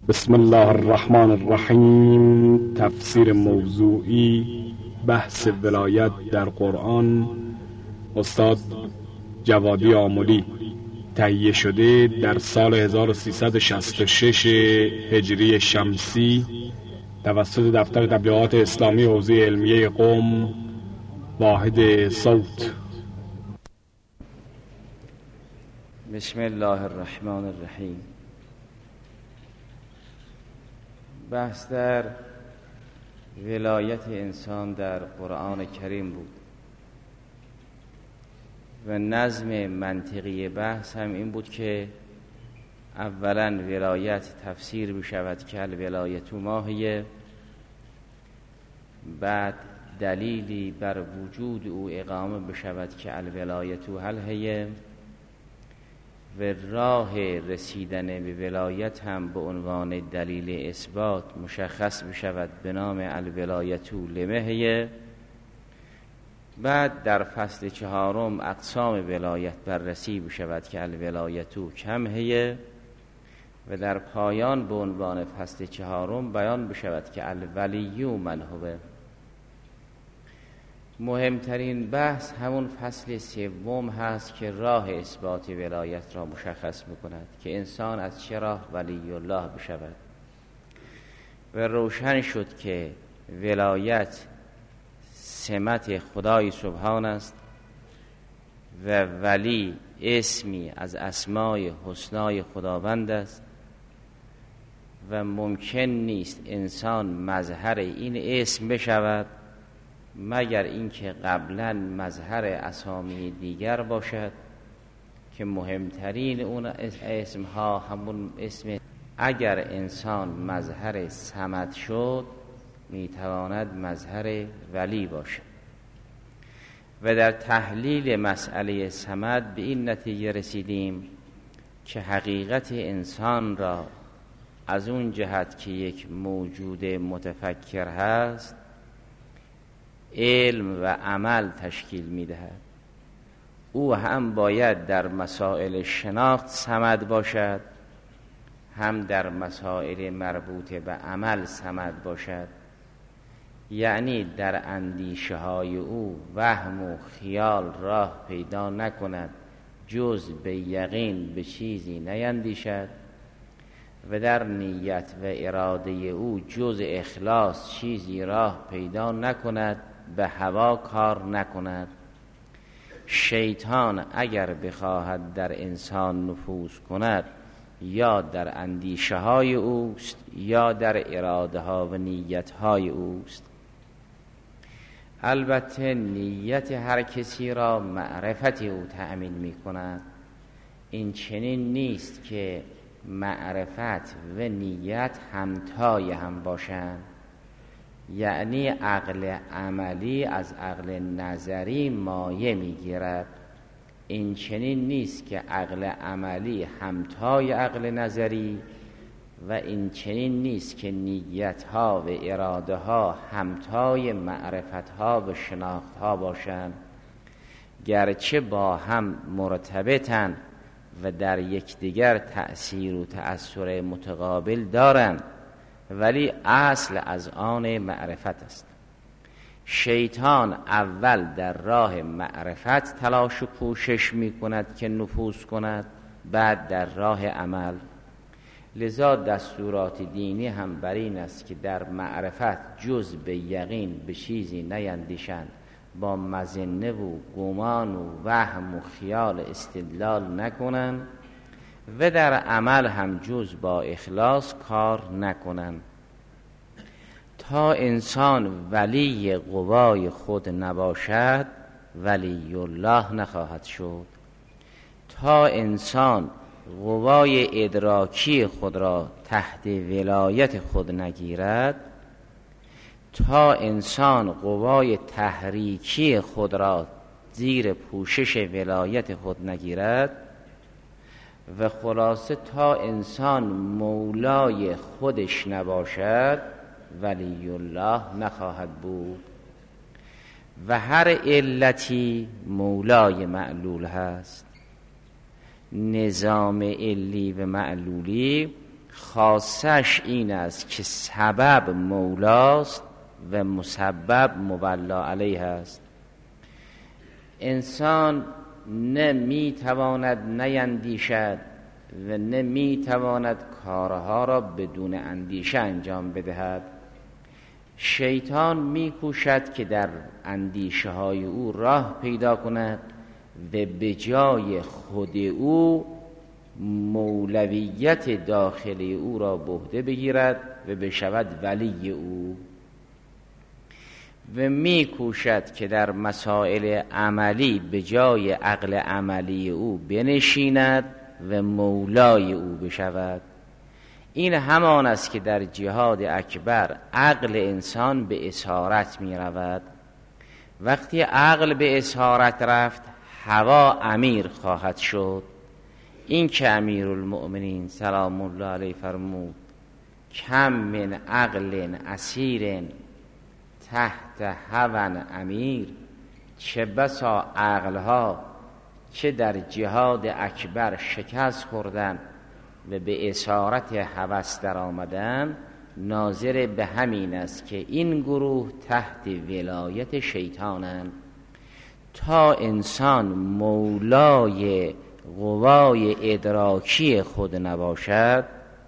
بسم الله الرحمن الرحیم. تفسیر موضوعی بحث ولایت در قرآن، استاد جوادی آملی. تهیه شده در سال 1366 هجری شمسی توسط دفتر تبلیغات اسلامی حوزه علمیه قم، واحد صوت. بسم الله الرحمن الرحیم. بحث در ولایت انسان در قرآن کریم بود و نظم منطقی بحث هم این بود که اولا ولایت تفسیر بشود که الولایت ما هی، بعد دلیلی بر وجود او اقامه بشود که الولایت هل هی، و راه رسیدن به ولایت هم به عنوان دلیل اثبات مشخص بشود به نام الولایت لمه هی. بعد در فصل چهارم اقسام ولایت بررسی بشود که الولایت کم هی، و در پایان به عنوان فصل چهارم بیان بشود که الولی من هو. مهمترین بحث همون فصل سوم هست که راه اثبات ولایت را مشخص میکند که انسان از چه راه ولی الله بشود، و روشن شد که ولایت سمت خدای سبحان است و ولی اسمی از اسمای حسنای خداوند است و ممکن نیست انسان مظهر این اسم بشود مگر اینکه قبلا مظهر اسامی دیگر باشد که مهمترین اون اسمها همون اسم. اگر انسان مظهر صمد شد میتواند مظهر ولی باشد. و در تحلیل مسئله صمد به این نتیجه رسیدیم که حقیقت انسان را از اون جهت که یک موجود متفکر هست علم و عمل تشکیل میدهد. او هم باید در مسائل شناخت صمد باشد، هم در مسائل مربوط به عمل صمد باشد، یعنی در اندیشه های او وهم و خیال راه پیدا نکند جز به یقین به چیزی نیندیشد، و در نیت و اراده او جز اخلاص چیزی راه پیدا نکند، به هوا کار نکند. شیطان اگر بخواهد در انسان نفوذ کند یا در اندیشه های اوست یا در اراده ها و نیت های اوست. البته نیت هر کسی را معرفت او تأمین می کند. این چنین نیست که معرفت و نیت همتای هم باشند، یعنی عقل عملی از عقل نظری مایه میگیرد. این چنین نیست که عقل عملی همتای عقل نظری، و این چنین نیست که نیت ها و اراده ها همتای معرفت ها و شناخت ها باشند، گرچه با هم مرتبطن و در یکدیگر تأثیر و تأثیر متقابل دارند، ولی اصل از آن معرفت است. شیطان اول در راه معرفت تلاش و کوشش می کند که نفوذ کند، بعد در راه عمل. لذا دستورات دینی هم بر این است که در معرفت جز به یقین به چیزی نیندیشند، با مظنه و گمان و وهم و خیال استدلال نکنند، و در عمل هم جز با اخلاص کار نکنند. تا انسان ولی قوای خود نباشد ولی الله نخواهد شد. تا انسان قوای ادراکی خود را تحت ولایت خود نگیرد، تا انسان قوای تحریکی خود را زیر پوشش ولایت خود نگیرد، و خلاصه تا انسان مولای خودش نباشد ولی الله نخواهد بود. و هر علتی مولای معلول هست. نظام علی و معلولی خاصش این است که سبب مولاست و مسبب مولا علیه است. انسان نمی تواند نیندیشد و نمی تواند کارها را بدون اندیشه انجام بدهد. شیطان می کوشد که در اندیشه های او راه پیدا کند و به جای خود او مولویت داخلی او را به عهده بگیرد و بشود ولی او، و می کوشد که در مسائل عملی به جای عقل عملی او بنشیند و مولای او بشود. این همان است که در جهاد اکبر عقل انسان به اسارت می رود. وقتی عقل به اسارت رفت هوا امیر خواهد شد. این که امیرالمؤمنین سلام الله علیه فرمود کم من عقل اسیر تحت هوى امیر، چه بسا عقلها که در جهاد اکبر شکست خوردن و به اسارت هوس در آمدن، ناظر به همین است که این گروه تحت ولایت شیطانند. تا انسان مولای قوای ادراکی خود نباشد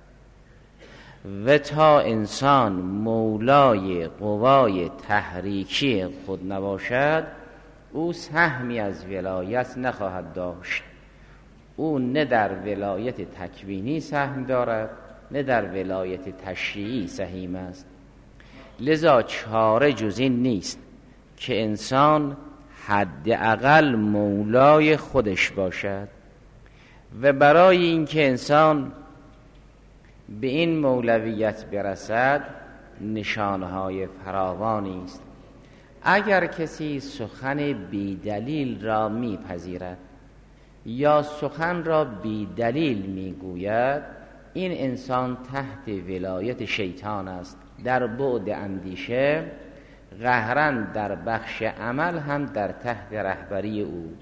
و تا انسان مولای قوای تحریکی خود نباشد، او سهمی از ولایت نخواهد داشت. او نه در ولایت تکوینی سهم دارد نه در ولایت تشریعی سهیم است. لذا چاره جز این نیست که انسان حداقل مولای خودش باشد، و برای اینکه انسان به این مولویت برسد نشانهای فراوانی است. اگر کسی سخن بی دلیل را میپذیرد یا سخن را بی دلیل میگوید، این انسان تحت ولایت شیطان است. در بعد اندیشه قهراً در بخش عمل هم در تحت رهبری اوست.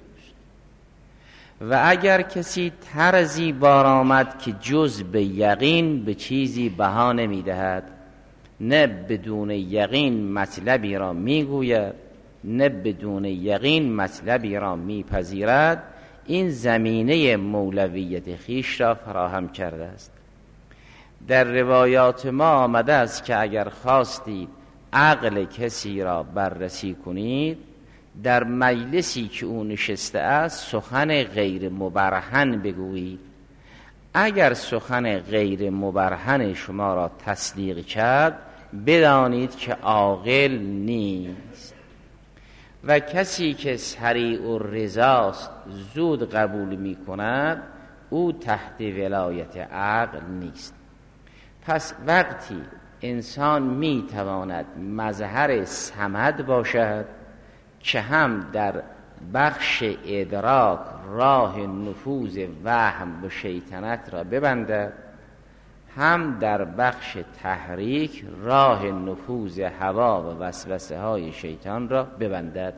و اگر کسی طرزی بار آمد که جز به یقین به چیزی بها نمی‌دهد، نه بدون یقین مطلبی را میگوید نه بدون یقین مطلبی را میپذیرد، این زمینه مولویت خیش را فراهم کرده است. در روایات ما آمده است که اگر خواستید عقل کسی را بررسی کنید، در مجلسی که او نشسته است سخن غیر مبرهن بگویید. اگر سخن غیر مبرهن شما را تصدیق کرد، بدانید که عاقل نیست. و کسی که سریع الرضاست، زود قبول می کند، او تحت ولایت عقل نیست. پس وقتی انسان می تواند مظهر صمد باشد که هم در بخش ادراک راه نفوذ وهم و شیطنت را ببندد، هم در بخش تحریک راه نفوذ هوا و وسوسه های شیطان را ببندد.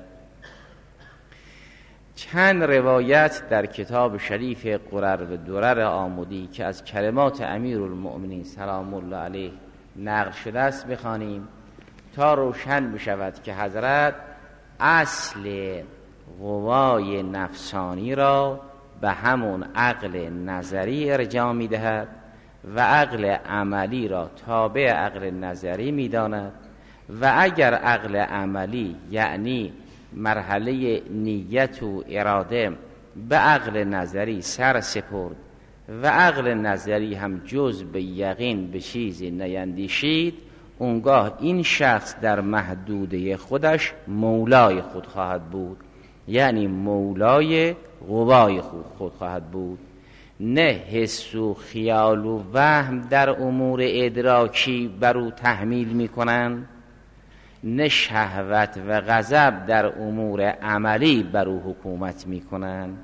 چند روایت در کتاب شریف قرر و درر آمودی که از کلمات امیرالمؤمنین سلام الله علیه نقل شده است بخوانیم تا روشن بشود که حضرت اصل قوای نفسانی را به همون عقل نظری ارجاع می دهد و عقل عملی را تابع عقل نظری می داند. و اگر عقل عملی یعنی مرحله نیت و اراده به عقل نظری سر سپرد و عقل نظری هم جز به یقین به چیزی نیندیشید، اونگاه این شخص در محدوده خودش مولای خود خواهد بود، یعنی مولای قوای خود خواهد بود. نه حس و خیال و وهم در امور ادراکی بر او تحمیل می کنند، نه شهوت و غضب در امور عملی بر او حکومت می کنند.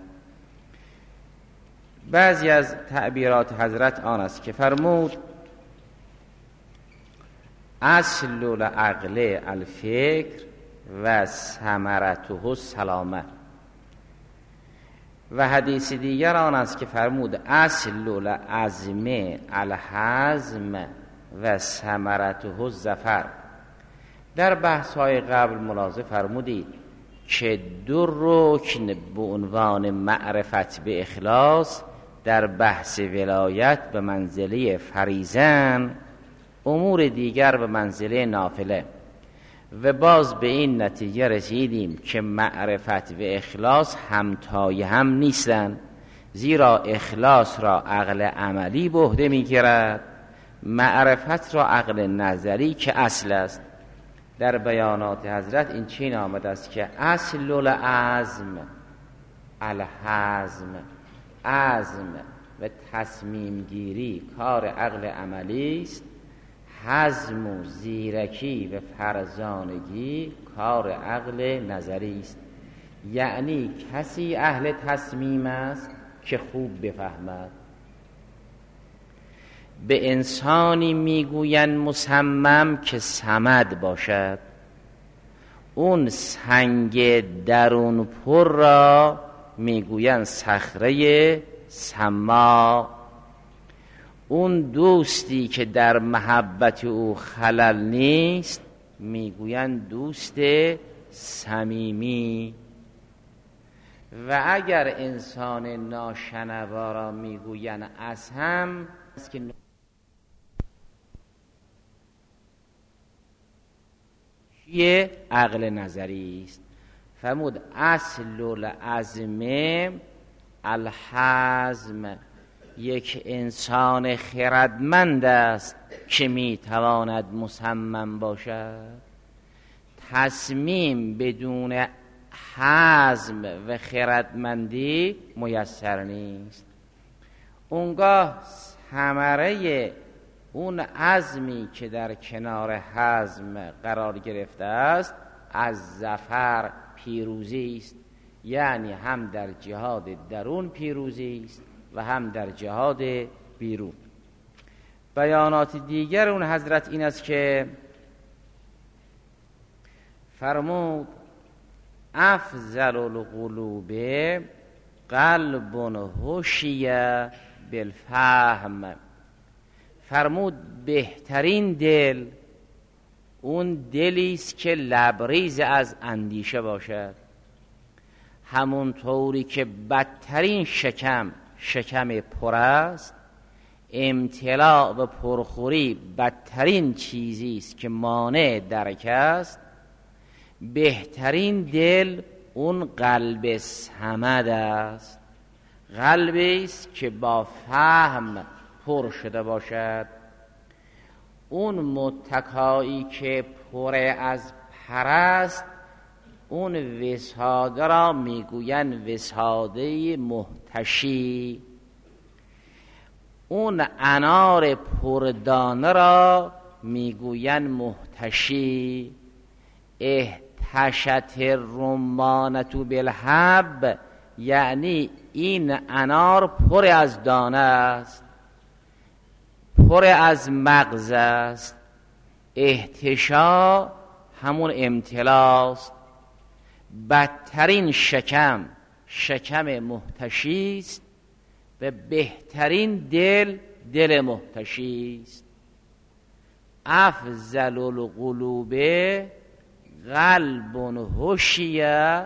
بعضی از تعبیرات حضرت آن است که فرمود اصل العقل الفکر و ثمرته السلامه. و حدیث دیگر آن است که فرمود اصل العزم الحزم و ثمرته الظفر. در بحث‌های قبل ملاحظه فرمودید که دو رکن به عنوان معرفت به اخلاص در بحث ولایت به منزله فریضه‌اند، امور دیگر به منزله نافله، و باز به این نتیجه رسیدیم که معرفت و اخلاص همتای هم نیستند، زیرا اخلاص را عقل عملی به عهده می‌گیرد، معرفت را عقل نظری که اصل است. در بیانات حضرت این چین آمده است که اصل العزم الحزم، عزم و تصمیم گیری کار عقل عملی است، حزم و زیرکی و فرزانگی کار عقل نظری است. یعنی کسی اهل تصمیم است که خوب بفهمد. به انسانی میگوین مصمم که صمد باشد، اون سنگ درون پر را میگوین صخره سما. اون دوستی که در محبت او خلل نیست میگویند دوست صمیمی. و اگر انسان ناشنوا را میگویند اصم است که یه عقل نظری است. فرمود اصل العزم الحزم، یک انسان خردمند است که میتواند مصمم باشد. تصمیم بدون حزم و خردمندی میسر نیست. اونگاه ثمره اون عزمی که در کنار حزم قرار گرفته است از ظفر پیروزی است، یعنی هم در جهاد درون پیروزی است و هم در جهاد بیرون. بیانات دیگر اون حضرت این است که فرمود افضل القلوب قلب هوشی بالفهم. فرمود بهترین دل اون دلی است که لبریز از اندیشه باشد، همون طوری که بدترین شکم پر است، امتلاع و پرخوری بدترین چیزی است که مانع درک است. بهترین دل اون قلب صمد است، قلبی است که با فهم پر شده باشد. اون متکایی که پر از پرست، اون وساده را میگوین وساده محتشی. اون انار پردانه را میگوین محتشی. احتشت الرمانة بالحب، یعنی این انار پر از دانه است، پر از مغز است. احتشا همون امتلاست. بدترین شکم محتشی است و بهترین دل محتشی است. افضل القلوب قلب هوشی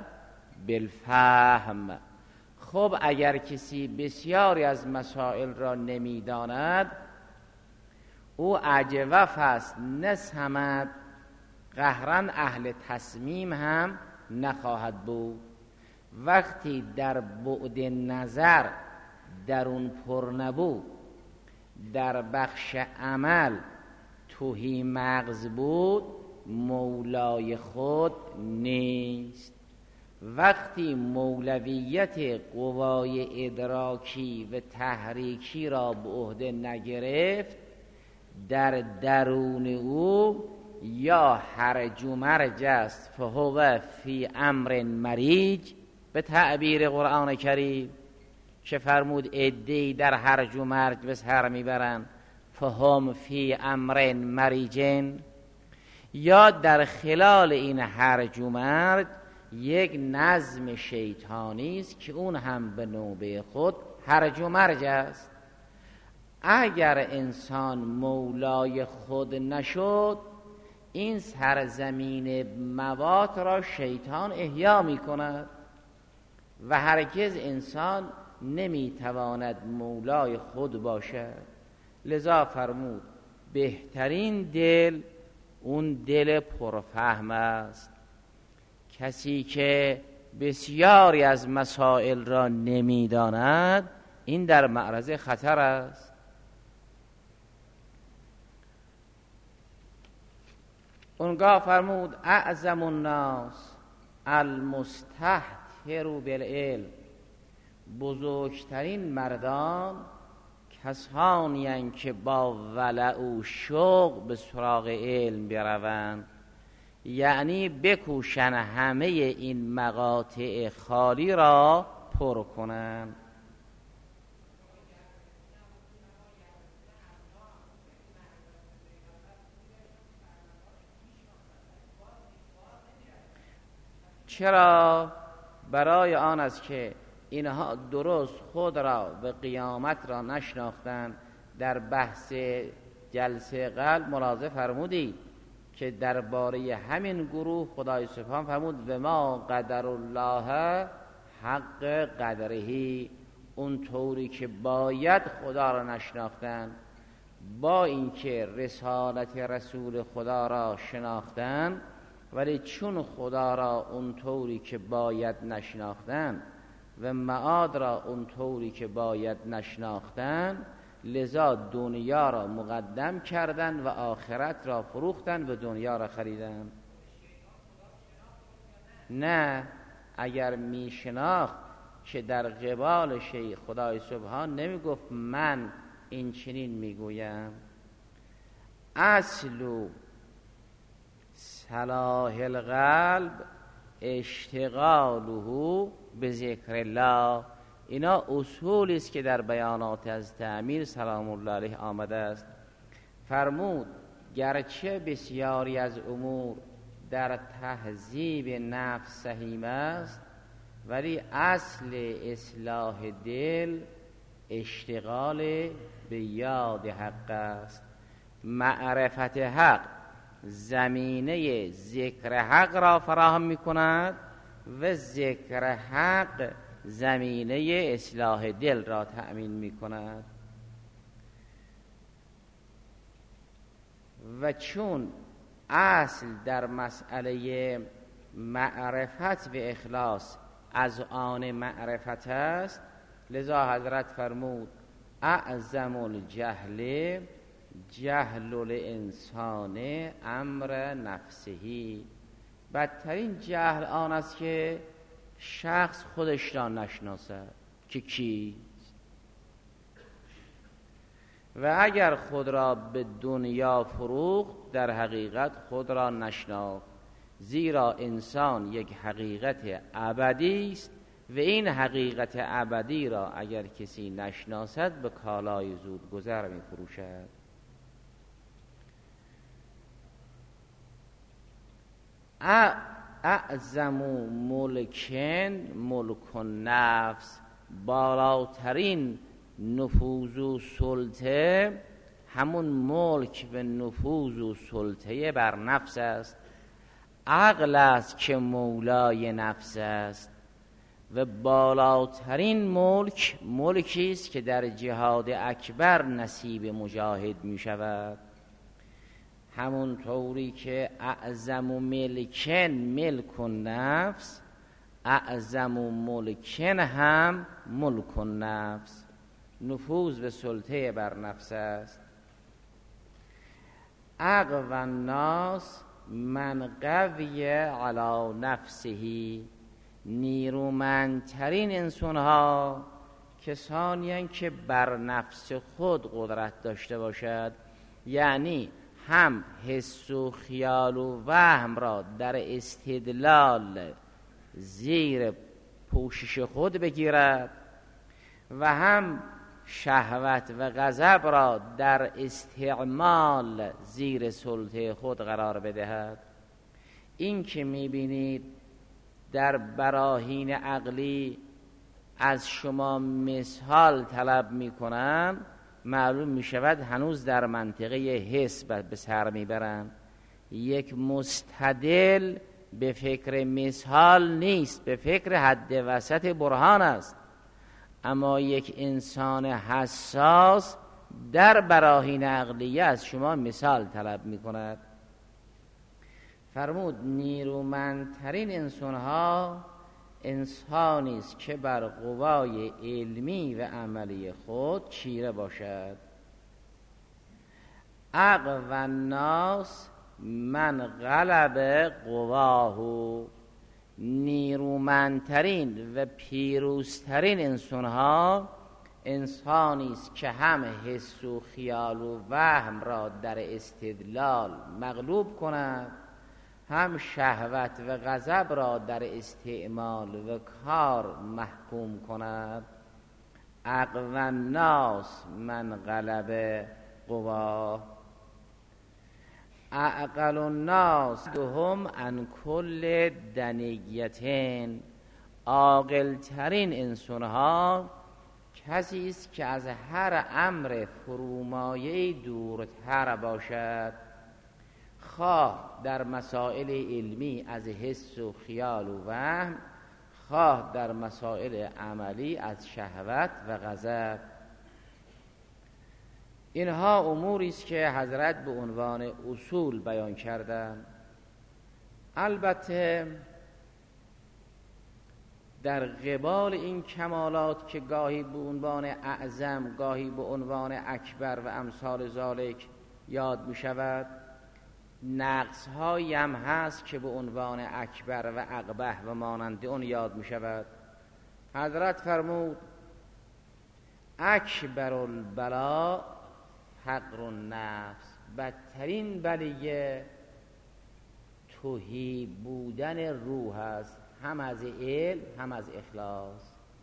بالفهم. خب اگر کسی بسیاری از مسائل را نمیداند، او اجوف است، نه صمد، قهرن اهل تصمیم هم نخواهد بود. وقتی در بعد نظر درون پر نبود، در بخش عمل تهی مغز بود، مولای خود نیست. وقتی مولویت قوای ادراکی و تحریکی را به عهده نگرفت، در درون او یا هرج و مرج است، فهو فی امر مریج، به تعبیر قرآن کریم که فرمود عده‌ای در هرج و مرج به سر میبرند، فهم فی امر مریجن. یا در خلال این هرج و مرج یک نظم شیطانی است که اون هم به نوبه خود هرج و مرج است. اگر انسان مولای خود نشد، این سرزمین موات را شیطان احیا می کند و هرگز انسان نمی تواند مولای خود باشد. لذا فرمود بهترین دل اون دل پرفهم است. کسی که بسیاری از مسائل را نمی داند، این در معرض خطر است. اونگاه فرمود اعظم الناس المستهتر بالعلم، بزرگترین مردان کسانی اند که با ولع و شوق به سراغ علم بروند، یعنی بکوشن همه این مقاطع خالی را پر کنند. چرا؟ برای آن است که اینها درست خود را به قیامت را نشناختند. در بحث جلسه قبل ملاحظه فرمودید که درباره همین گروه خدای سبحان فرمود و ما قدر الله حق قدرهی، اون طوری که باید خدا را نشناختند. با اینکه رسالت رسول خدا را شناختند، ولی چون خدا را اون طوری که باید نشناختند و معاد را اون طوری که باید نشناختند، لذا دنیا را مقدم کردند و آخرت را فروختند و دنیا را خریدند. نه، اگر می شناخت که در قبال شیء خدای سبحان نمی گفت من این چنین می گویم. اصل صلاح القلب اشتغاله به ذکر الله. اینا اصولی است که در بیانات از امیر سلام الله علیه آمده است. فرمود گرچه بسیاری از امور در تهذیب نفس سهیم است، ولی اصل اصلاح دل اشتغال به یاد حق است. معرفت حق زمینه ذکر حق را فراهم می کند و ذکر حق زمینه اصلاح دل را تأمین می کند. و چون اصل در مسئله معرفت و اخلاص از آن معرفت است، لذا حضرت فرمود اعظم الجهل جهل الانسان امر نفسهی. بدترین جهل آن است که شخص خودش را نشناسد که کیست، و اگر خود را به دنیا فروخت در حقیقت خود را نشناخت. زیرا انسان یک حقیقت ابدی است و این حقیقت ابدی را اگر کسی نشناسد به کالای زود گذر می فروشد. اعظم ملکن ملک النفس، بالاترین نفوذ و سلطه همون ملک و نفوذ و سلطه بر نفس است. عقل است که مولای نفس است و بالاترین ملک ملکی است که در جهاد اکبر نصیب مجاهد می شود. همون طوری که اعظم ملکن ملک النفس، اعظم ملکن هم ملک النفس، نفوذ و سلطه بر نفس است. اقوی الناس من قوی علی نفسه، نیرومندترین انسان ها کسانی هستند که بر نفس خود قدرت داشته باشد، یعنی هم حس و خیال و وهم را در استدلال زیر پوشش خود بگیرد و هم شهوت و غضب را در استعمال زیر سلطه خود قرار بدهد. این که میبینید در براهین عقلی از شما مثال طلب می کنم، معلوم می شود هنوز در منطقه حس به سر می برند. یک مستدل به فکر مثال نیست، به فکر حد وسط برهان است. اما یک انسان حساس در براهین عقلیه از شما مثال طلب می کند. فرمود نیرومندترین انسانها انسانی است که بر قوای علمی و عملی خود چیره باشد. اقوی الناس من غلب قواه، نیرومندترین و پیروزترین انسانها انسانی است که هم حس و خیال و وهم را در استدلال مغلوب کند، هم شهوت و غضب را در استعمال و کار محکوم کند. اقوی الناس من غلب قواه. اعقل الناس هم عن کل دنیتین، عاقل ترین انسانها کسی است که از هر امر فرومایه دورتر باشد، خواه در مسائل علمی از حس و خیال و وهم، خواه در مسائل عملی از شهوت و غضب. اینها اموری است که حضرت به عنوان اصول بیان کردند. البته در قبال این کمالات که گاهی به عنوان اعظم، گاهی به عنوان اکبر و امثال ذالک یاد می شود، نقص هایی هم هست که به عنوان اکبر و اقبح و مانند اون یاد می شود. حضرت فرمود اکبر البلا حقر النفس، بدترین بلیه تهی بودن روح است، هم از علم هم از اخلاص.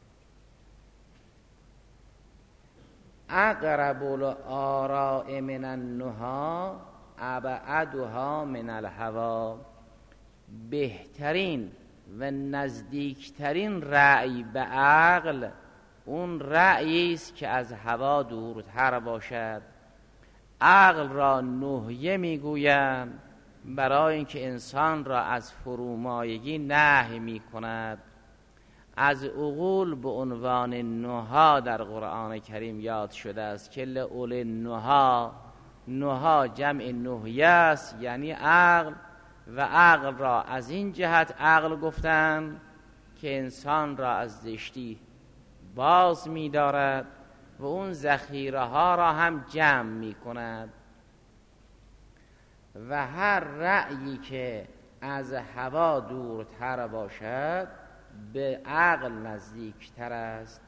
اقرب الاراء من النهی ابعدها من الهوی، بهترین و نزدیکترین رأی به عقل اون رأیی است که از هوا دورتر باشد. عقل را نهیه میگویند برای اینکه انسان را از فرومایگی نهی می کند. از عقول به عنوان نهی در قرآن کریم یاد شده است که لأولی النهی، نهی جمع نهیه است یعنی عقل، و عقل را از این جهت عقل گفتند که انسان را از زشتی باز می دارد و اون ذخیره ها را هم جمع می کند. و هر رأیی که از هوا دورتر باشد به عقل نزدیکتر است.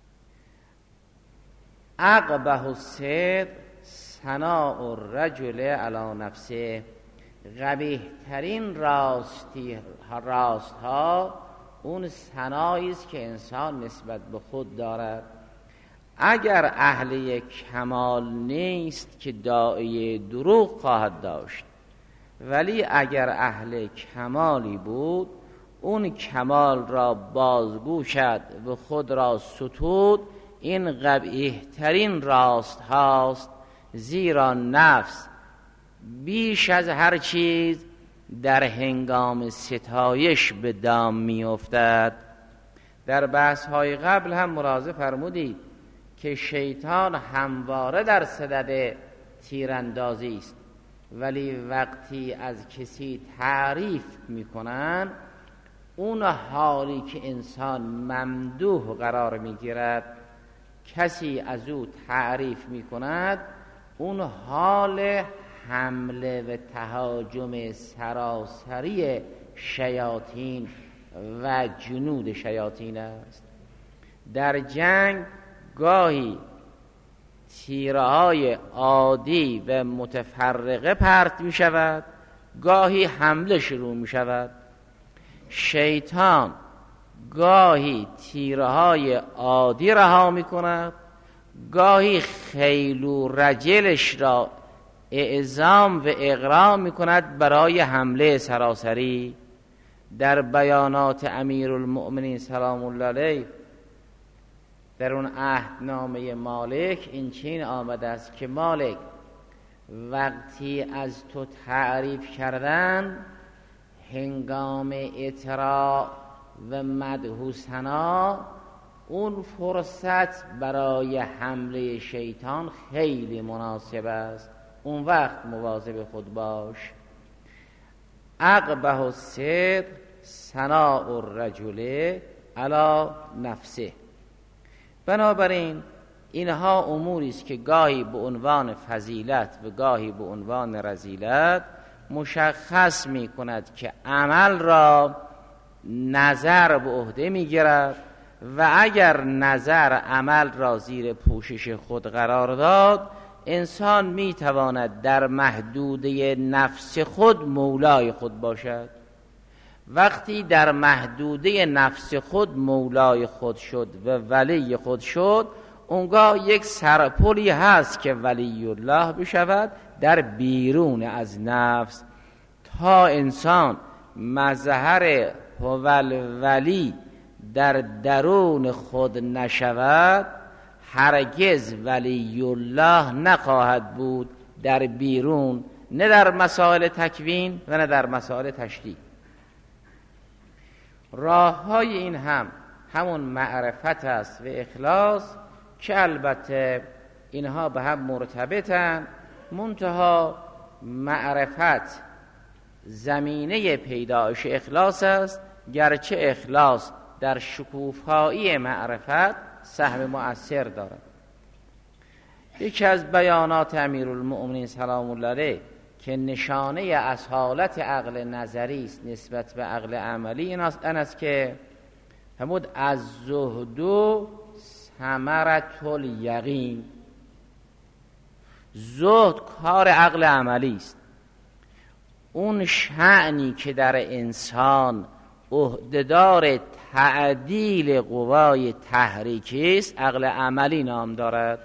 اقبح الصدق ثناء الرجل علی نفسه، قبیح‌ترین راست ها اون ثنایی است که انسان نسبت به خود دارد. اگر اهل یک کمال نیست که داعیه دروغ خواهد داشت، ولی اگر اهل کمالی بود اون کمال را بازگو شد و خود را ستود. این قبیح‌ترین راست هاست، زیرا نفس بیش از هر چیز در هنگام ستایش به دام می افتد. در بحث های قبل هم ملاحظه فرمودید که شیطان همواره در صدد تیراندازی است، ولی وقتی از کسی تعریف میکنن اون حالی که انسان ممدوح قرار میگیرد، کسی از او تعریف میکند، اون حال حمله و تهاجم سراسری شیاطین و جنود شیاطین است. در جنگ گاهی تیرهای عادی و متفرقه پرت می شود، گاهی حمله شروع می شود. شیطان گاهی تیرهای عادی رها می کند، گاهی خیل و رجلش را اعزام و اغرام می کند برای حمله سراسری. در بیانات امیرالمؤمنین سلام الله علیه در اون عهدنامه مالک این چین آمده است که مالک وقتی از تو تعریف کردن هنگام اطراع و مدح و ثنا اون فرصت برای حمله شیطان خیلی مناسب است، اون وقت مواظب خود باش. اقبح الصدق ثناء الرجل علی نفسه. بنابراین اینها اموری است که گاهی به عنوان فضیلت و گاهی به عنوان رذیلت مشخص می کند که عمل را نظر به عهده می گیرد و اگر نظر عمل را زیر پوشش خود قرار داد انسان می تواند در محدوده نفس خود مولای خود باشد. وقتی در محدوده نفس خود مولای خود شد و ولی خود شد، اونگاه یک سرپلی هست که ولی الله بشود در بیرون از نفس. تا انسان مظهر ولی در درون خود نشود هرگز ولی الله نخواهد بود در بیرون، نه در مسائل تکوین و نه در مسائل تشریع. راه های این همون معرفت است و اخلاص که البته اینها به هم مرتبطن، منتها معرفت زمینه پیدایش اخلاص است، گرچه اخلاص در شکوفایی معرفت سهم مؤثر دارد. یکی از بیانات امیرالمؤمنین سلام الله علیه که نشانه اصالت عقل نظری است نسبت به عقل عملی این است که فرمود از زهد ثمرة الیقین. زهد کار عقل عملی است. اون شأنی که در انسان عهده‌دار تعدیل قوای تحریکی است عقل عملی نام دارد.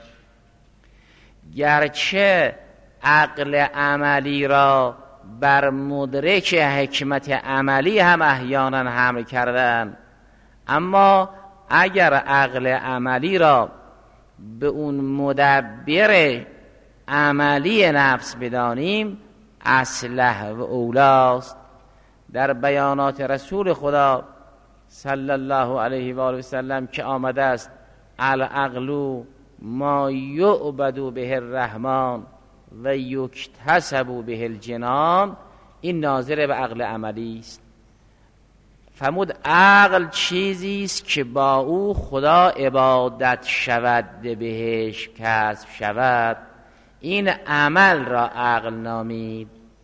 گرچه عقل عملی را بر مدرک حکمت عملی هم احیانا حمل کردن، اما اگر عقل عملی را به اون مدبر عملی نفس بدانیم اصلح و اولاست. در بیانات رسول خدا صلی الله علیه و آله و سلم که آمده است العقل ما یعبد به الرحمن و یکتسب به الجنان، این ناظر به عقل عملی است. فرمود عقل چیزی است که با او خدا عبادت شود بهش کسب شود، این عمل را عقل نامید.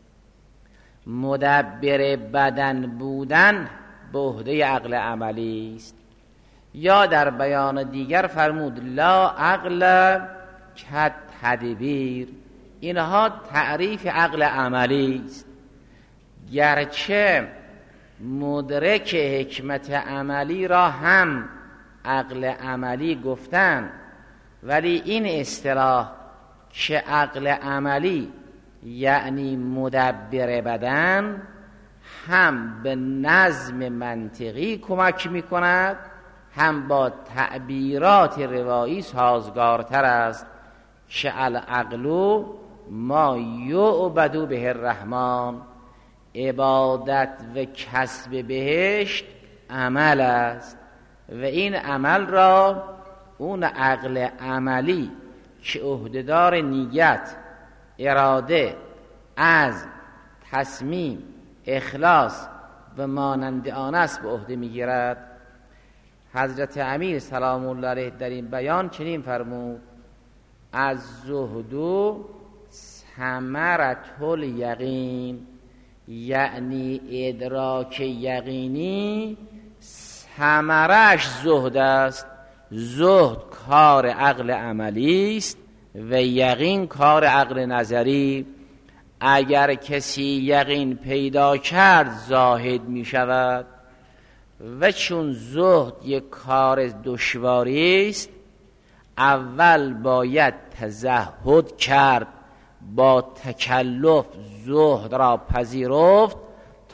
مدبر بدن بودن به عهده عقل عملی است. یا در بیان دیگر فرمود لا عقل کالتدبیر. اینها تعریف عقل عملی است. گرچه مدرک حکمت عملی را هم عقل عملی گفتن، ولی این اصطلاح که عقل عملی یعنی مدبر بدن هم به نظم منطقی کمک می کند، هم با تعبیرات روایی سازگارتر است که العقل ما یعبد به الرحمن، عبادت و کسب بهشت عمل است و این عمل را اون عقل عملی که عهده‌دار نیت، اراده، عزم، تصمیم، اخلاص و مانند آن است به عهده میگیرد. حضرت امیر سلام الله علیه در این بیان چنین فرمود از زهد ثمرة الیقین، یعنی ادراک یقینی ثمرش زهد است. زهد کار عقل عملی است و یقین کار عقل نظری. اگر کسی یقین پیدا کرد زاهد می شود و چون زهد یک کار دشواری است اول باید تزهد کرد، با تکلف زهد را پذیرفت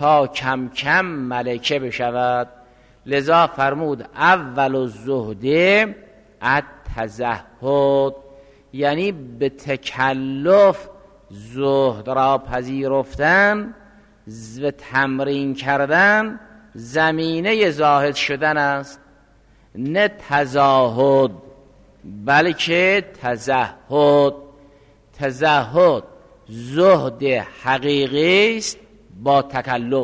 تا کم کم ملکه بشود. لذا فرمود اول الزهد التزهد، یعنی به تکلف زهد را پذیرفتن و تمرین کردن زمینه زاهد شدن است، نه تزاهد بلکه تزهد. تزهد زهد حقیقی است با تکلف.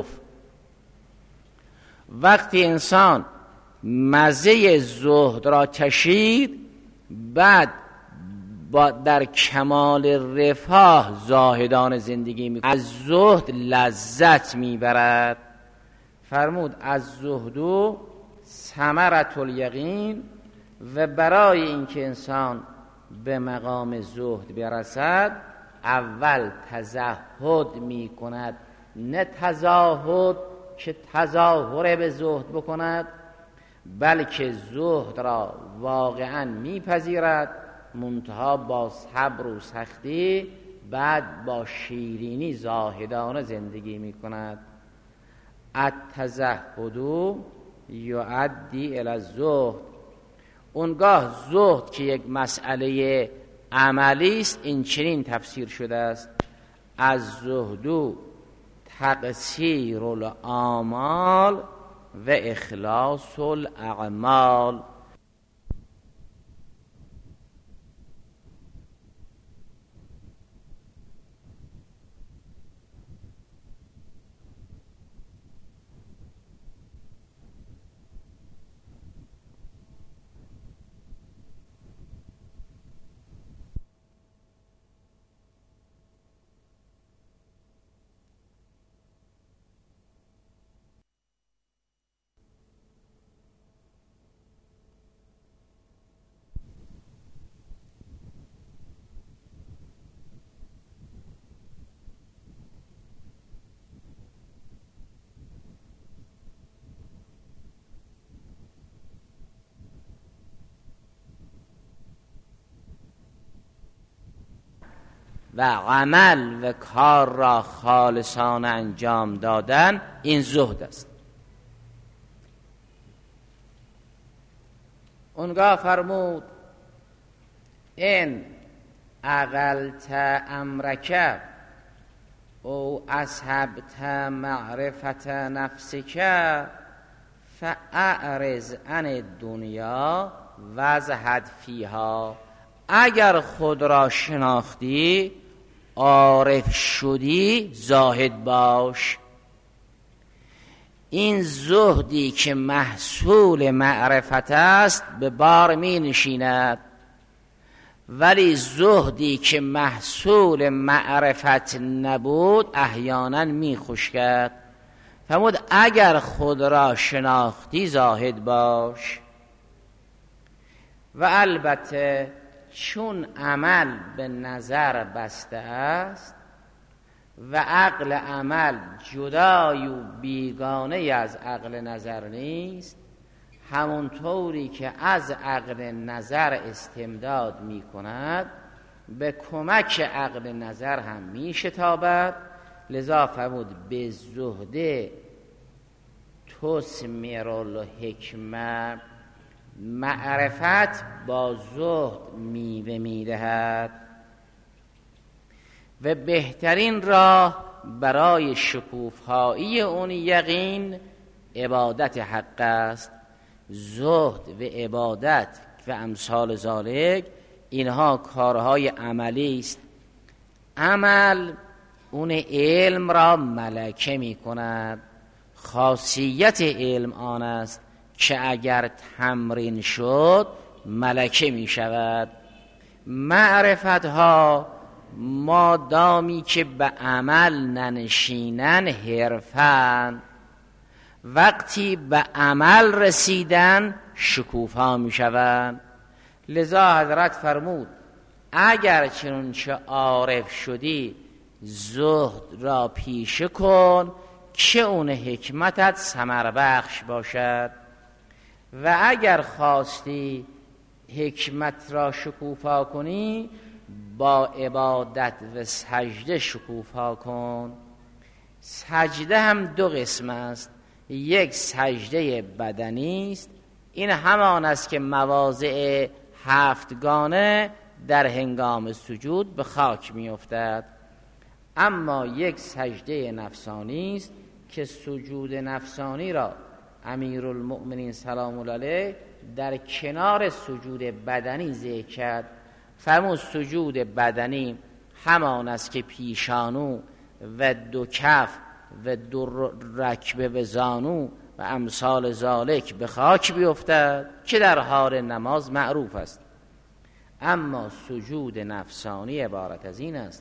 وقتی انسان مزه زهد را چشید، بعد در کمال رفاه زاهدان زندگی می از زهد لذت میبرد. فرمود از زهدو ثمرة الیقین، و برای اینکه انسان به مقام زهد برسد اول تزهد می کند، نه تزاهد که تظاهر به زهد بکند، بلکه زهد را واقعا میپذیرد، منتها با صبر و سختی، بعد با شیرینی زاهدانه زندگی می کند. التزهد یؤدی الی الزهد. اونگاه زهد که یک مسئله عملی است این چنین تفسیر شده است: از زهد تقصیر الاعمال و اخلاص الاعمال. و عمل و کار را خالصانه انجام دادن، این زهد است. اونگاه فرمود این اقلت امرک او اصحبت معرفت نفسک فاعرض عن الدنیا وزهد فیها. اگر خود را شناختی، عارف شدی، زاهد باش. این زهدی که محصول معرفت است به بار می نشیند، ولی زهدی که محصول معرفت نبود احیانا می خشکد. فرمود اگر خود را شناختی زاهد باش. و البته چون عمل به نظر بسته است و عقل عمل جدای و بیگانه از عقل نظر نیست، همونطوری که از عقل نظر استمداد می کند به کمک عقل نظر هم می شتابد. لذا فرمود به زهد تثمر الحکمه، معرفت با زهد میوه میدهد. و بهترین راه برای شکوفایی اون یقین عبادت حق است. زهد و عبادت و امثال ذالک اینها کارهای عملی است. عمل اون علم را ملکه می کند. خاصیت علم آن است که اگر تمرین شد ملکه می شود. معرفت ها مادامی که به عمل ننشینن حرفن، وقتی به عمل رسیدن شکوفا می شوند. لذا حضرت فرمود اگر چنانچه عارف شدی زهد را پیشه کن که اون حکمتت ثمر بخش باشد، و اگر خواستی حکمت را شکوفا کنی با عبادت و سجده شکوفا کن. سجده هم دو قسم است. یک سجده بدنی است، این همان است که مواضع هفتگانه در هنگام سجود به خاک می افتد. اما یک سجده نفسانی است که سجود نفسانی را امیرالمؤمنین سلام الله علیه در کنار سجود بدنی ذکر کرد. فرمود سجود بدنی همان است که پیشانو و دو کف و دو رکبه و زانو و امثال ذالک به خاک بیفتد که در حال نماز معروف است. اما سجود نفسانی عبارت از این است: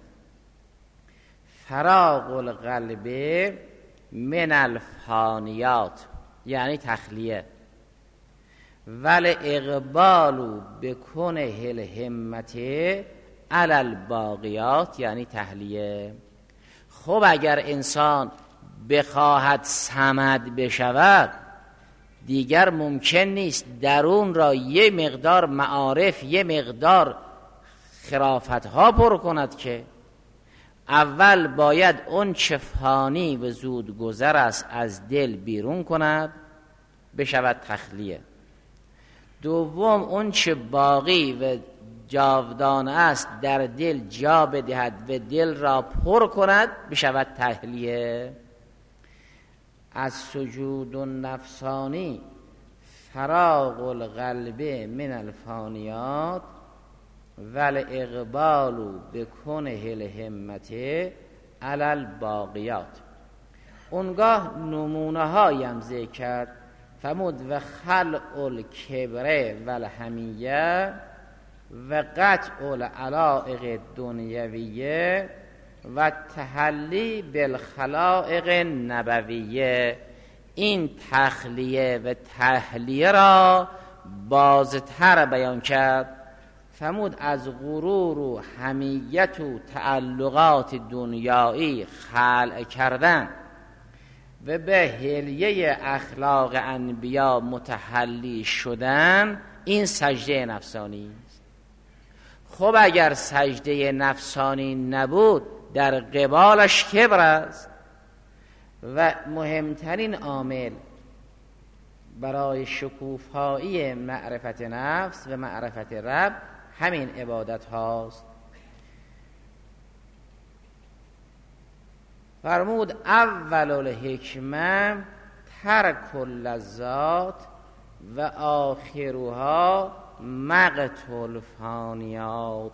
فراغ القلب من الفانیات، یعنی تخلیه، ول اقبال بکنه الهمت علی الباقیات، یعنی تحلیه. خب اگر انسان بخواهد صمد بشود، دیگر ممکن نیست درون را یه مقدار معارف، یه مقدار خرافتها پر کند، که اول باید اون چه فانی و زود گذر است از دل بیرون کند، بشود تخلیه. دوم اون چه باقی و جاودانه است در دل جا بدهد و دل را پر کند، بشود تحلیه. از سجود نفسانی فراغ القلب من الفانیات ول اقبال بکنه الهمت علی الباقیات. اونگاه نمونه هایی هم ذکر کرد. فرمود و خلع الکبر و الحمیه و قطع العلائق دنیویه و تحلی بالخلائق نبویه. این تخلیه و تحلیه را بازتر بیان کرد. فرمود از غرور و حمیت و تعلقات دنیایی خلع کردن و به حلیه اخلاق انبیا متحلی شدن، این سجده نفسانی است. خب اگر سجده نفسانی نبود، در قبالش کبر است و مهمترین عامل برای شکوفایی معرفت نفس و معرفت رب همین عبادت هاست. فرمود اول الحکمه ترک اللذات و آخرها مقت الفانیات.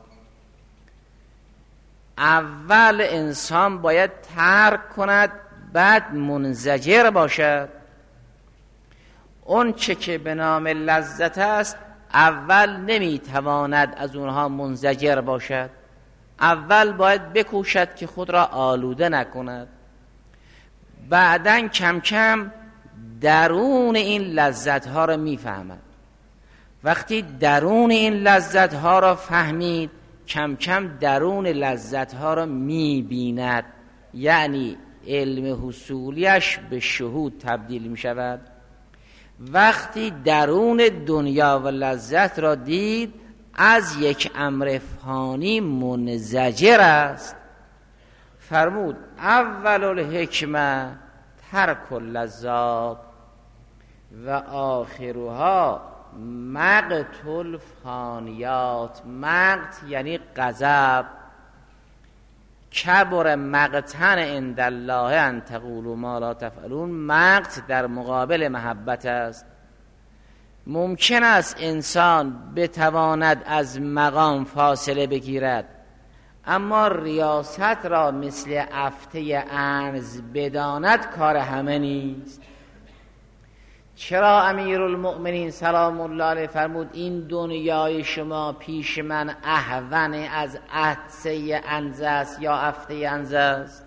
اول انسان باید ترک کند، بعد منزجر باشد. اون چه که به نام لذت است اول نمیتواند از اونها منزجر باشد، اول باید بکوشد که خود را آلوده نکند. بعدن کم کم درون این لذت ها را میفهمد. وقتی درون این لذت ها را فهمید، کم کم درون لذت ها را میبیند، یعنی علم حصولیش به شهود تبدیل می شود. وقتی درون دنیا و لذت را دید، از یک امر فانی منزجر است. فرمود اول الحکمه ترک اللذات و آخرها مقت الفانیات. مقت یعنی غضب. کبر مقتن عند الله ان تقولوا ما لا تفعلون. مقت در مقابل محبت است. ممکن است انسان بتواند از مقام فاصله بگیرد، اما ریاست را مثل افته عنز بداند کار همه نیست. چرا امیرالمؤمنین سلام الله علیه فرمود این دنیای شما پیش من اهون از عطسه عنز است یا افته عنز است؟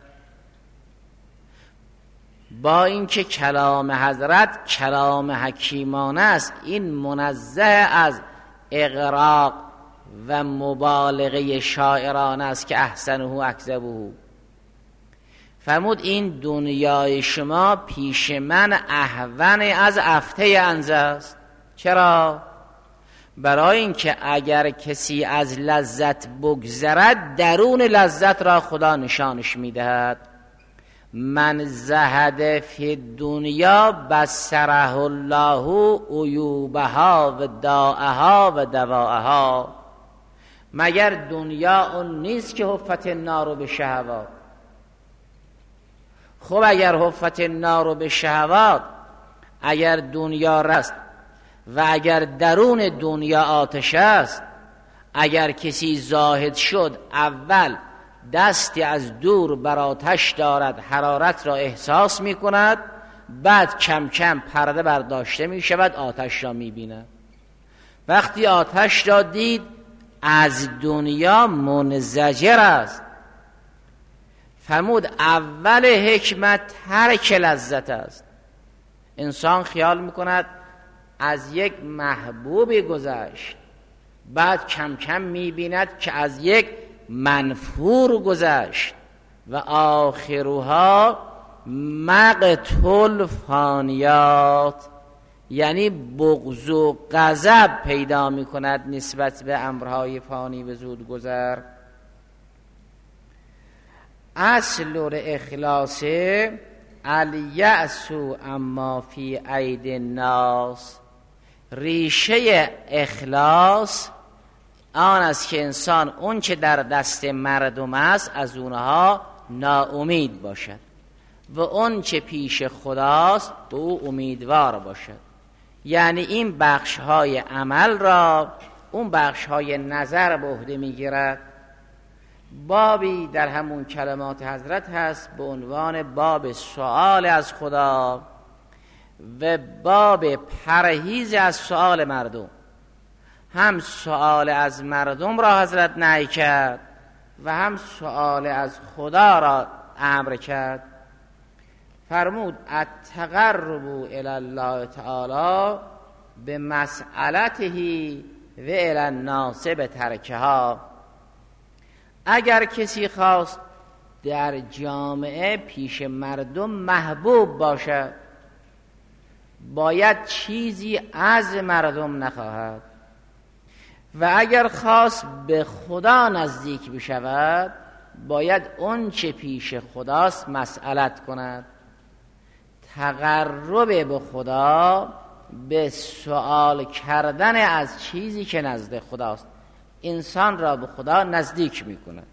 با اینکه کلام حضرت کلام حکیمانه است، این منزه از اغراق و مبالغه شاعرانه است که احسنه اکذبه. فرمود این دنیای شما پیش من اهون از افته عنز است. چرا؟ برای اینکه اگر کسی از لذت بگذرد، درون لذت را خدا نشانش میدهد. من زهد فی دنیا بصره الله عیوبها و داءها و دواءها. مگر دنیا اون نیست که حفت النار به شهوات؟ خب اگر حفت النار به شهوات، اگر دنیا رست و اگر درون دنیا آتش است، اگر کسی زاهد شد اول دستی از دور بر آتش دارد، حرارت را احساس می کند، بعد کم کم پرده برداشته می شود، آتش را می بیند. وقتی آتش را دید از دنیا منزجر است. فرمود اول حکمت ترک لذت است. انسان خیال می کند از یک محبوبی گذشت، بعد کم کم می بیند که از یک منفور گذشت. و آخرها مقتل فانیات، یعنی بغض و غضب پیدا می کند نسبت به امرهای فانی به زود گذر. اصل الاخلاص الیأس اما فی اید الناس. ریشه اخلاص آن است که انسان اون چه در دست مردم است از اونها ناامید باشد و اون چه پیش خداست به او امیدوار باشد. یعنی این بخش‌های عمل را اون بخش‌های نظر به عهده می‌گیرد. بابی در همون کلمات حضرت هست به عنوان باب سؤال از خدا و باب پرهیز از سؤال مردم. هم سؤال از مردم را حضرت نهی کرد و هم سؤال از خدا را امر کرد. فرمود التقرب الی الله تعالی به مسئلته و الی الناس به ترکها. اگر کسی خواست در جامعه پیش مردم محبوب باشد، باید چیزی از مردم نخواهد و اگر خواست به خدا نزدیک بشود باید اون چه پیش خداست مسئلت کند. تقرب به خدا به سؤال کردن از چیزی که نزد خداست انسان را به خدا نزدیک می کند.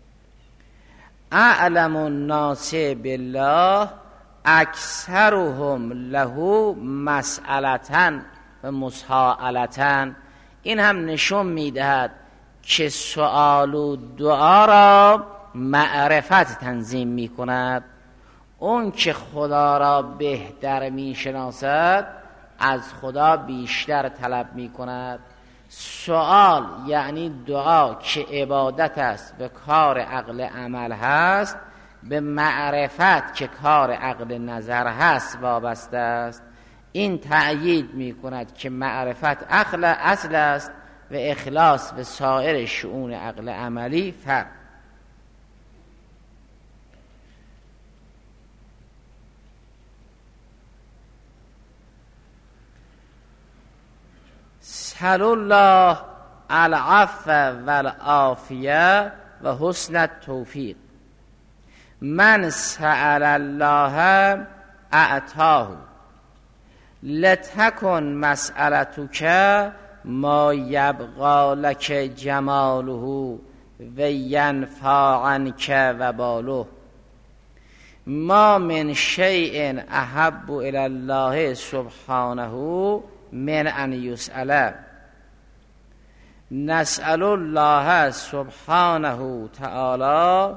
اعلم الناس بالله اکثرهم له مسئلةً و مسائلةً. این هم نشون میدهد که سؤال و دعا را معرفت تنظیم می کند. اون که خدا را بهتر می شناسد از خدا بیشتر طلب می کند. سؤال یعنی دعا که عبادت است و کار عقل عمل هست، به معرفت که کار عقل نظر هست وابسته است. این تأیید می کند که معرفت اصل است و اخلاص و سایر شؤون عقل عملی فرق. سأل الله العفو والعافیه و حسن التوفیق. من سأل الله اعطاه لتکن مسئلتک ما یبقى لک جماله و ینفع عنک وباله. ما من شیء احب الی الله سبحانه من ان یسأل. نسأل الله سبحانه تعالی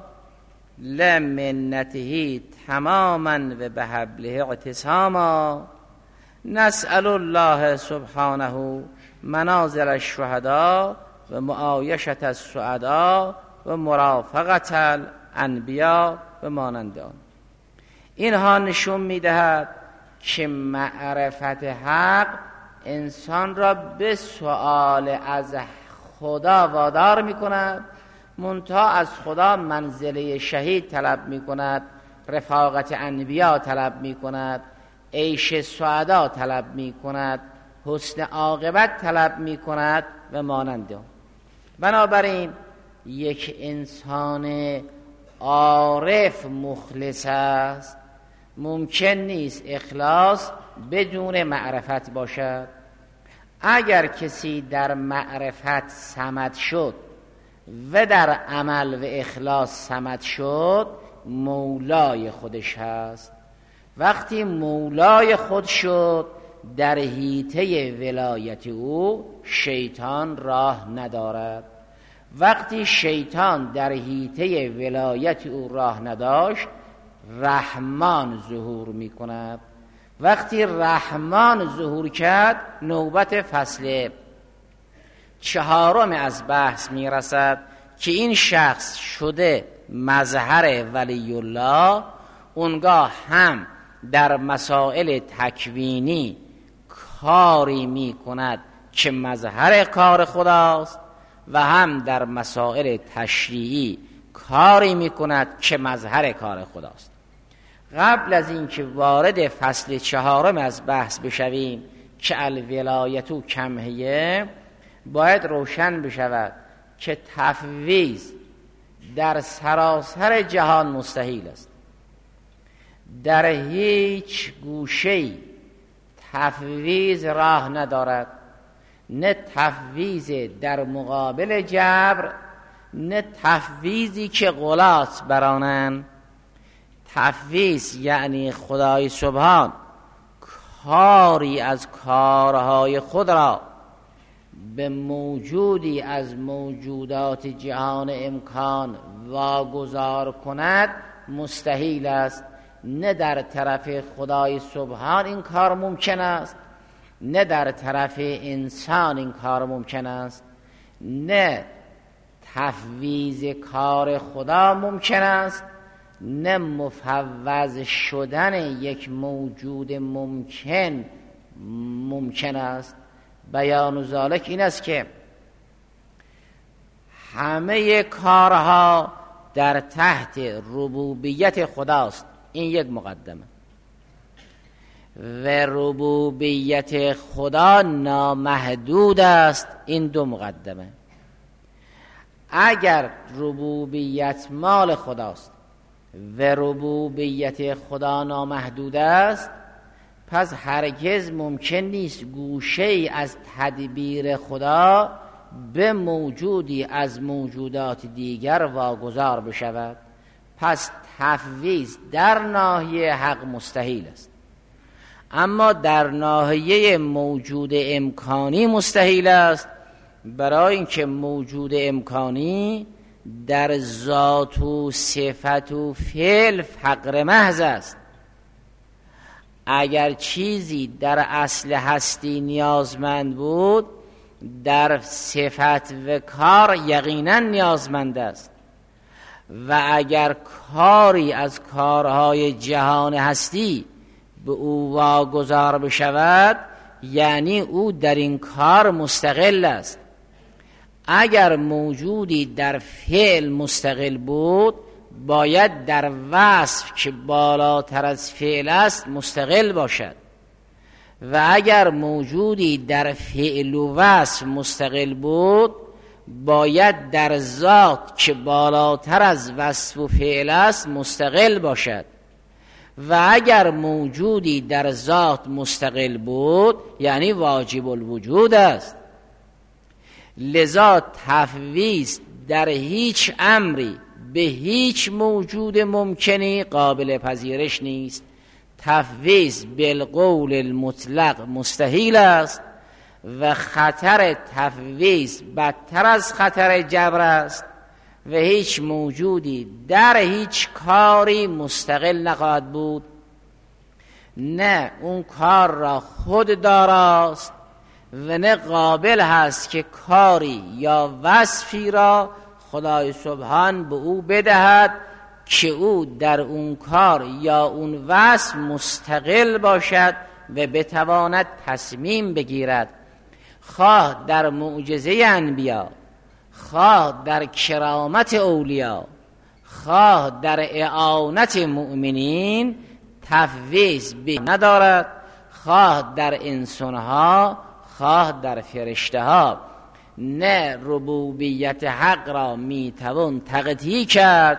لمنته تماما و بحبله اعتصاما. نسأل الله سبحانه منازل الشهداء و معایشت السعداء و مرافقت الانبیاء و مانند آن. اینها نشون میدهد که معرفت حق انسان را به سؤال از خدا وادار می کند، منتها از خدا منزله شهید طلب می کند، رفاقت انبیا طلب می کند، عیش سعدا طلب می کند، حسن عاقبت طلب می کند و مانند آن. بنابراین یک انسان عارف مخلص است، ممکن نیست اخلاص بدون معرفت باشد. اگر کسی در معرفت صمد شد و در عمل و اخلاص صمد شد، مولای خودش هست. وقتی مولای خود شد، در حیطه ولایت او شیطان راه ندارد. وقتی شیطان در حیطه ولایت او راه نداشت، رحمان ظهور می کند. وقتی رحمان ظهور کرد، نوبت فصل 4 از بحث می رسد که این شخص شده مظهر ولی الله. اونگاه هم در مسائل تکوینی کاری می کند که مظهر کار خداست و هم در مسائل تشریعی کاری می کند که مظهر کار خداست. قبل از اینکه وارد فصل 4 از بحث بشویم که الولایتو کمهیه، باید روشن بشود که تفویض در سراسر جهان مستحیل است. در هیچ گوشه‌ای تفویض راه ندارد، نه تفویض در مقابل جبر، نه تفویضی که غلات برانند. تفویض یعنی خدای سبحان کاری از کارهای خود را به موجودی از موجودات جهان امکان واگذار کند مستحیل است. نه در طرف خدای سبحان این کار ممکن است، نه در طرف انسان این کار ممکن است. نه تفویض کار خدا ممکن است، نه مفوض شدن یک موجود ممکن است. بیان ذالک این است که همه کارها در تحت ربوبیت خداست. این یک مقدمه. و ربوبیت خدا نامحدود است. این 2 مقدمه. اگر ربوبیت مال خداست و ربوبیت خدا نامحدود است، پس هرگز ممکن نیست گوشه‌ای از تدبیر خدا به موجودی از موجودات دیگر واگذار بشود. پس تفویض در ناحیه حق مستحیل است، اما در ناحیه موجود امکانی مستحیل است. برای اینکه موجود امکانی در ذات و صفت و فعل فقر محض است. اگر چیزی در اصل هستی نیازمند بود، در صفت و کار یقینا نیازمند است. و اگر کاری از کارهای جهان هستی به او واگذار بشود، یعنی او در این کار مستقل است. اگر موجودی در فعل مستقل بود، باید در وصف که بالاتر از فعل است مستقل باشد. و اگر موجودی در فعل و وصف مستقل بود، باید در ذات که بالاتر از وصف و فعل است مستقل باشد. و اگر موجودی در ذات مستقل بود، یعنی واجب الوجود است. لذا تفویض در هیچ امری به هیچ موجود ممکنی قابل پذیرش نیست. تفویض بالقول المطلق مستحیل است و خطر تفویض بدتر از خطر جبر است و هیچ موجودی در هیچ کاری مستقل نخواهد بود. نه اون کار را خود داراست و نه قابل هست که کاری یا وصفی را خدای سبحان به او بدهد که او در اون کار یا اون وصف مستقل باشد و بتواند تصمیم بگیرد. خواه در معجزه انبیا، خواه در کرامت اولیا، خواه در اعانت مؤمنین، تفویض ندارد. خواه در انسانها، خواه در فرشته ها. نه ربوبیت حق را میتوان تقطیع کرد،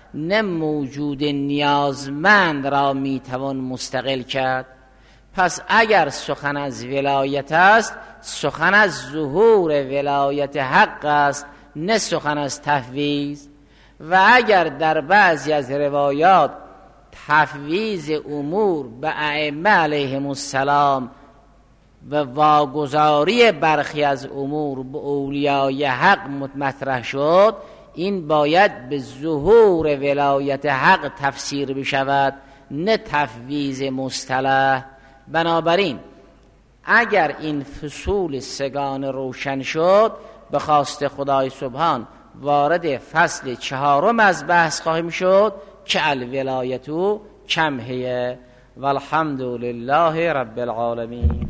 نه موجود نیازمند را میتوان مستقل کرد. پس اگر سخن از ولایت است، سخن از ظهور ولایت حق است، نه سخن از تفویض. و اگر در بعضی از روایات تفویض امور به ائمه علیهم السلام و واگذاری برخی از امور به اولیای حق مطرح شد، این باید به ظهور ولایت حق تفسیر بشود، نه تفویض مصطلح. بنابراین اگر این فصول سگان روشن شد، به خواست خدای سبحان وارد فصل 4 از بحث خواهیم شد که الولایتو کم هی. والحمد لله رب العالمین.